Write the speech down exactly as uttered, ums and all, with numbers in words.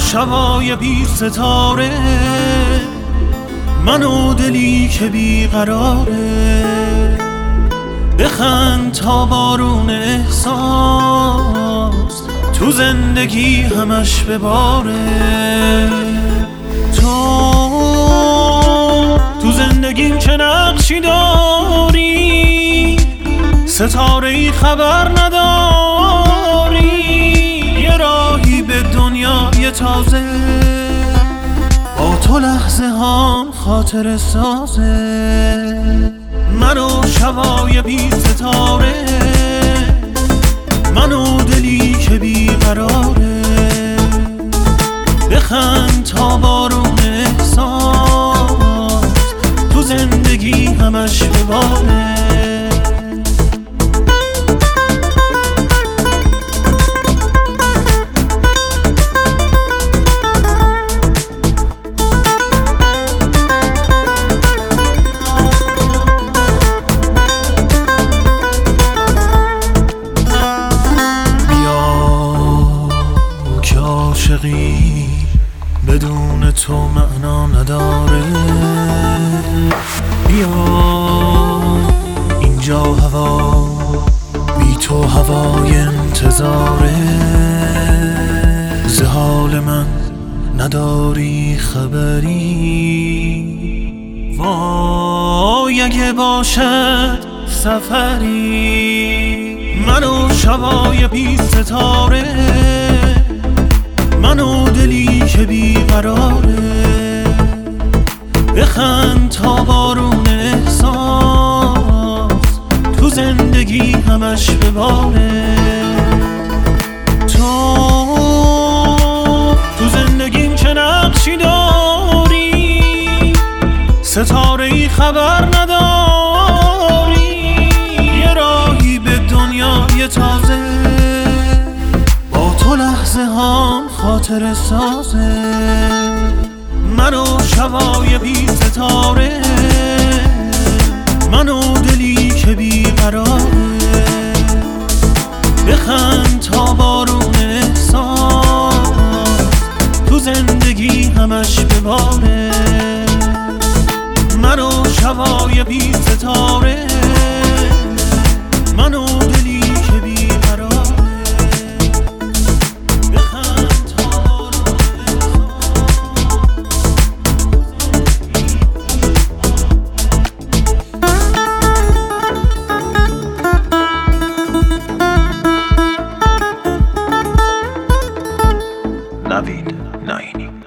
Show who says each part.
Speaker 1: شبای بی ستاره، من و دلی که بی قراره. بخند تا بارون احساس تو زندگی همش بباره. تو تو زندگیم چه نقشی داری؟ ستاره‌ای خبر نداری؟ یه راهی به دنیای تازه، با تو لحظه هام خاطر سازه. منو شبای بی ستاره، منو دلی که بی قراره. بخند تا بارون احساس تو زندگی همش بباره. عاشقی بدون تو معنا نداره. بیا اینجا هوا بی تو هوای انتظاره. ز حال من نداری خبری، وای اگه باشد سفری. منو شبای بی ستاره، منو دلی که بی قراره. بخند تا بارون احساس تو زندگی همش بباره. تو تو زندگیم چه نقشی داری؟ ستاره‌ای خبر نداری؟ یه راهی به دنیای تازه، با تو لحظه هام خاطر سازه. منو شبای بی ستاره، منو دلی که بی قراره. بخند تا بارون احساس تو زندگی همش بباره. منو شبای بی ستاره، منو دلی که بی قراره. Navid Naini.